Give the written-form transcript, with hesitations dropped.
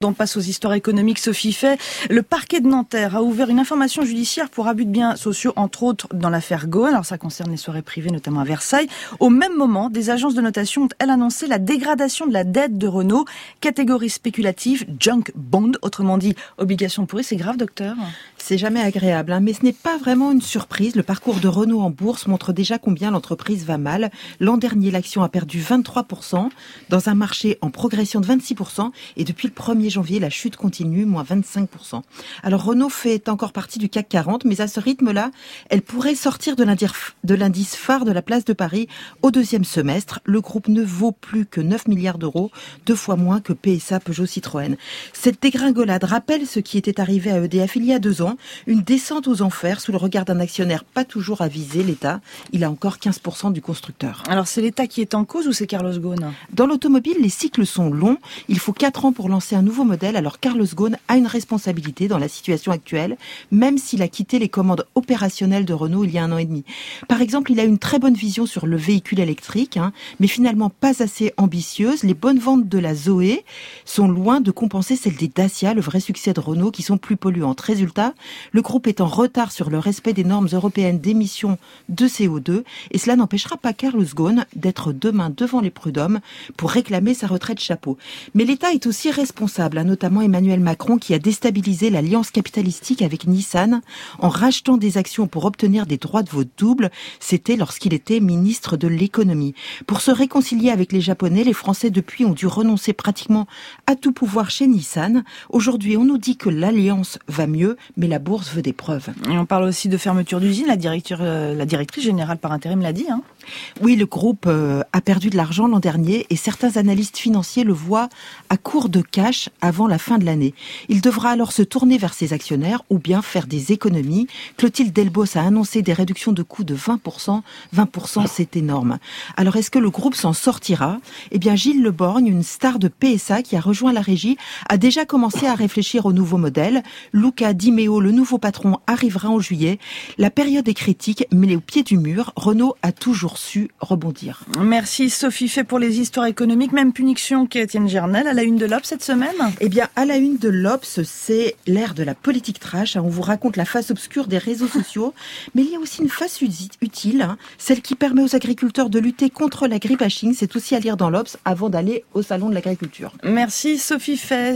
On passe aux histoires économiques. Sophie Fay, le parquet de Nanterre a ouvert une information judiciaire pour abus de biens sociaux, entre autres dans l'affaire Gohan. Alors ça concerne les soirées privées, notamment à Versailles. Au même moment, des agences de notation ont, elles, annoncé la dégradation de la dette de Renault, catégorie spéculative, junk bond, autrement dit obligation pourrie. C'est grave, docteur? C'est jamais agréable, mais ce n'est pas vraiment une surprise. Le parcours de Renault en bourse montre déjà combien l'entreprise va mal. L'an dernier, l'action a perdu 23%, dans un marché en progression de 26%, et depuis le 1er janvier, la chute continue, moins 25%. Alors Renault fait encore partie du CAC 40, mais à ce rythme-là, elle pourrait sortir de l'indice phare de la place de Paris au deuxième semestre. Le groupe ne vaut plus que 9 milliards d'euros, 2 fois moins que PSA, Peugeot, Citroën. Cette dégringolade rappelle ce qui était arrivé à EDF il y a 2 ans, une descente aux enfers sous le regard d'un actionnaire pas toujours avisé, l'État. Il a encore 15% du constructeur. Alors c'est l'État qui est en cause ou c'est Carlos Ghosn? Dans l'automobile, les cycles sont longs. Il faut 4 ans pour lancer un nouveau modèle. Alors Carlos Ghosn a une responsabilité dans la situation actuelle, même s'il a quitté les commandes opérationnelles de Renault il y a 1 an et demi. Par exemple, il a une très bonne vision sur le véhicule électrique, mais finalement pas assez ambitieuse. Les bonnes ventes de la Zoé sont loin de compenser celles des Dacia, le vrai succès de Renault, qui sont plus polluantes. Résultat, le groupe est en retard sur le respect des normes européennes d'émissions de CO2, et cela n'empêchera pas Carlos Ghosn d'être demain devant les prud'hommes pour réclamer sa retraite chapeau. Mais l'État est aussi responsable, notamment Emmanuel Macron qui a déstabilisé l'alliance capitalistique avec Nissan en rachetant des actions pour obtenir des droits de vote doubles. C'était lorsqu'il était ministre de l'économie. Pour se réconcilier avec les Japonais, les Français depuis ont dû renoncer pratiquement à tout pouvoir chez Nissan. Aujourd'hui, on nous dit que l'alliance va mieux, mais la bourse veut des preuves. Et on parle aussi de fermeture d'usine. La directrice générale par intérim l'a dit. Oui, le groupe a perdu de l'argent l'an dernier et certains analystes financiers le voient à court de cash avant la fin de l'année. Il devra alors se tourner vers ses actionnaires ou bien faire des économies. Clotilde Delbos a annoncé des réductions de coûts de 20%. 20%, c'est énorme. Alors, est-ce que le groupe s'en sortira? Eh bien, Gilles Le Borgne, une star de PSA qui a rejoint la régie, a déjà commencé à réfléchir au nouveau modèle. Luca Di Meo, le nouveau patron, arrivera en juillet. La période est critique, mais au pied du mur, Renault a toujours su rebondir. Merci Sophie Fay pour les histoires économiques. Même punition qu'Étienne Gernel à la une de l'Obs cette semaine. Eh bien, à la une de l'Obs, c'est l'ère de la politique trash. On vous raconte la face obscure des réseaux sociaux, mais il y a aussi une face utile, celle qui permet aux agriculteurs de lutter contre l'agribashing. C'est aussi à lire dans l'Obs avant d'aller au salon de l'agriculture. Merci Sophie Fay.